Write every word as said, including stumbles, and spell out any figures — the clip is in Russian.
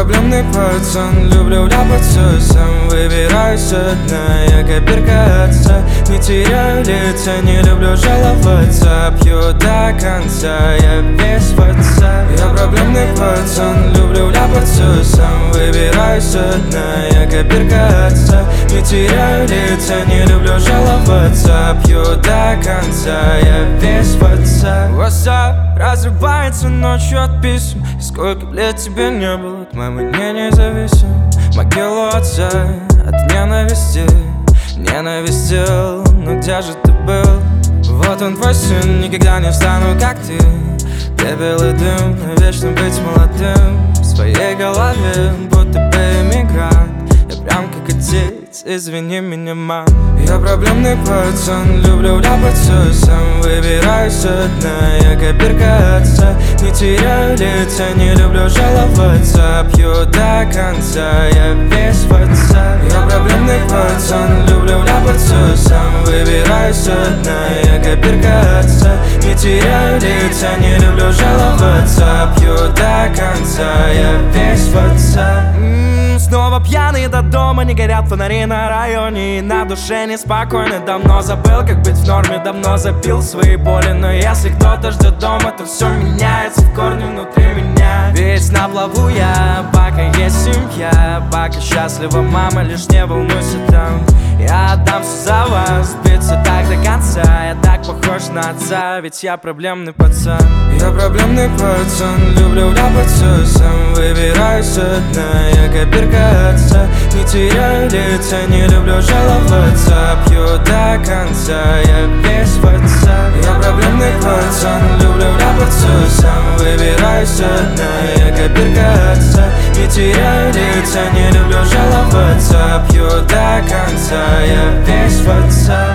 проблемный пацан, люблю ляпаться сам. Выбираюсь одна, я копирка отца. Не теряю лица, не люблю жаловаться. Пью до конца, я весь в отца. Я проблемный пацан, люблю ляпаться сам. Выбираюсь одна, я копирка отца. Не теряю лица, не люблю жаловаться. Пью до конца, я весь в отца. WhatsApp разрывается ночью от писем. И сколько лет тебе не было, от моего мнения зависим. Могилу отца от ненависти ненавистил, но где же ты был? Вот он твой сын, никогда не стану как ты. Пепел и дым, навечно быть молодым. В своей голове будто бы эмигрант. Я прям как отец, извини меня, мам. Я проблемный пацан, люблю ляпаться сам. Выбираюсь одна, я копирка отца. Не теряю лица, не люблю жаловаться. Пью до конца, я весь в отца. Я проблемный пацан, люблю ляпаться сам. Выбираюсь одна, я копирка отца. Не теряю лица, не люблю жаловаться. Пью до конца, я весь в отца. Снова пьяный до дома, не горят фонари на районе. И на душе неспокойно, давно забыл, как быть в норме. Давно запил свои боли, но если кто-то ждет дома, то все меняется в корне внутри меня. Весь на плаву я, пока есть семья. Пока счастлива мама, лишь не волнуйся там. Я отдам все за вас, биться так до конца. Я так похож на отца, ведь я проблемный пацан. Я проблемный пацан, люблю ляпаться сам. Выбираюсь одна, я копирка отца. Не теряю лица, не люблю жаловаться. Пью до конца, я весь в отца. Я проблемный пацан, люблю ляпаться сам. Выбираюсь одна, я копирка отца. Не теряю лица, не люблю жаловаться. Пью до конца, я весь в отца.